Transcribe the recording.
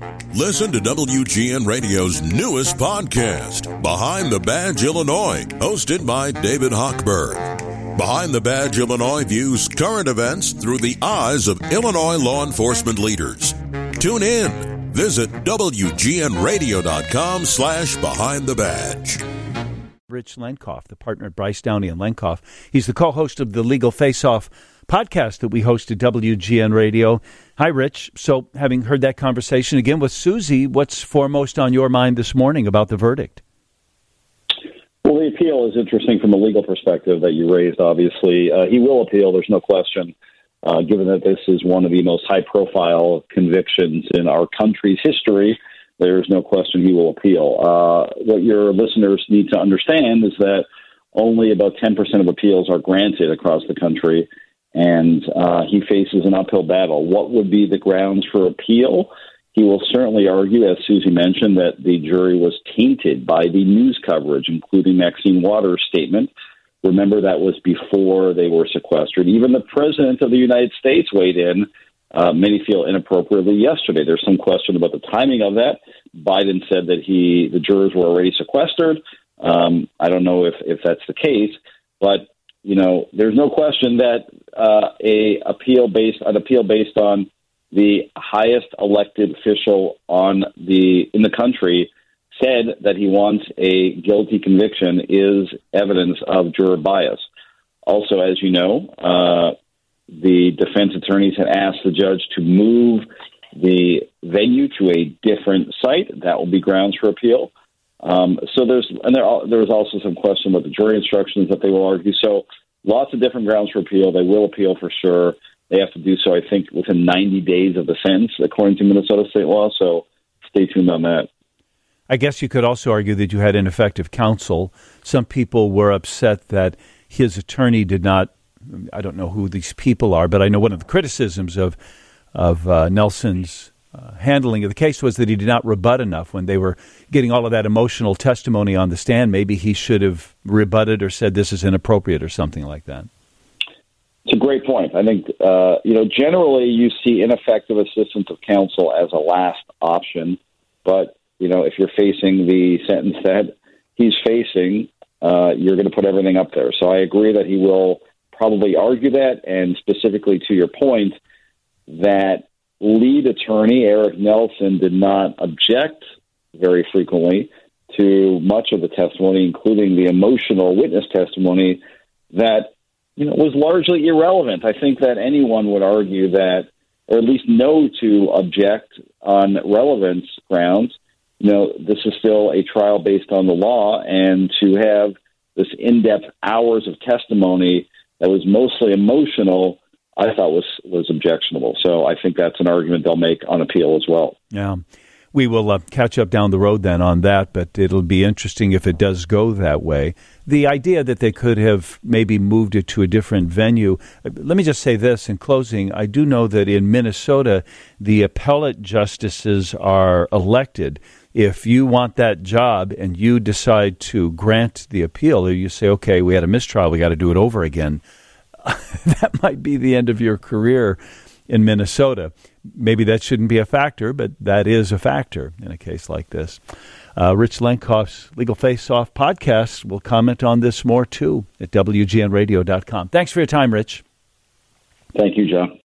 Listen to WGN Radio's newest podcast, Behind the Badge Illinois, hosted by David Hochberg. Behind the Badge Illinois views current events through the eyes of Illinois law enforcement leaders. Tune in. Visit WGNRadio.com/Behind the Badge. Rich Lenkov, the partner at Bryce Downey and Lenkov. He's the co-host of the Legal Face-Off podcast that we host at WGN Radio. Hi, Rich. So, having heard that conversation again with Susie, what's foremost on your mind this morning about the verdict? Well, the appeal is interesting from a legal perspective that you raised, obviously. He will appeal, there's no question, given that this is one of the most high-profile convictions in our country's history. There's no question he will appeal. What your listeners need to understand is that only about 10% of appeals are granted across the country, and he faces an uphill battle. What would be the grounds for appeal? He will certainly argue, as Susie mentioned, that the jury was tainted by the news coverage, including Maxine Waters' statement. Remember, that was before they were sequestered. Even the President of the United States weighed in, many feel inappropriately, yesterday. There's some question about the timing of that. Biden said that the jurors were already sequestered. I don't know if that's the case, but there's no question that an appeal based on the highest elected official in the country said that he wants a guilty conviction is evidence of juror bias. Also, as you know, the defense attorneys had asked the judge to move the venue to a different site. That will be grounds for appeal. So there was also some question about the jury instructions that they will argue. So lots of different grounds for appeal. They will appeal for sure. They have to do so, I think, within 90 days of the sentence, according to Minnesota state law. So stay tuned on that. I guess you could also argue that you had ineffective counsel. Some people were upset that his attorney did not, I don't know who these people are, but I know one of the criticisms of Nelson's handling of the case was that he did not rebut enough when they were getting all of that emotional testimony on the stand. Maybe he should have rebutted or said this is inappropriate or something like that. It's a great point. I think, generally you see ineffective assistance of counsel as a last option. But, if you're facing the sentence that he's facing, you're going to put everything up there. So I agree that he will probably argue that. And specifically to your point, that lead attorney, Eric Nelson, did not object very frequently to much of the testimony, including the emotional witness testimony that was largely irrelevant. I think that anyone would argue that, or at least know to object on relevance grounds. This is still a trial based on the law, and to have this in-depth hours of testimony that was mostly emotional, I thought was objectionable. So I think that's an argument they'll make on appeal as well. Yeah. We will catch up down the road then on that, but it'll be interesting if it does go that way. The idea that they could have maybe moved it to a different venue. Let me just say this in closing. I do know that in Minnesota, the appellate justices are elected. If you want that job and you decide to grant the appeal, or you say, okay, we had a mistrial, we got to do it over again, that might be the end of your career in Minnesota. Maybe that shouldn't be a factor, but that is a factor in a case like this. Rich Lenkov's Legal Face-Off podcast will comment on this more, too, at WGNRadio.com. Thanks for your time, Rich. Thank you, John.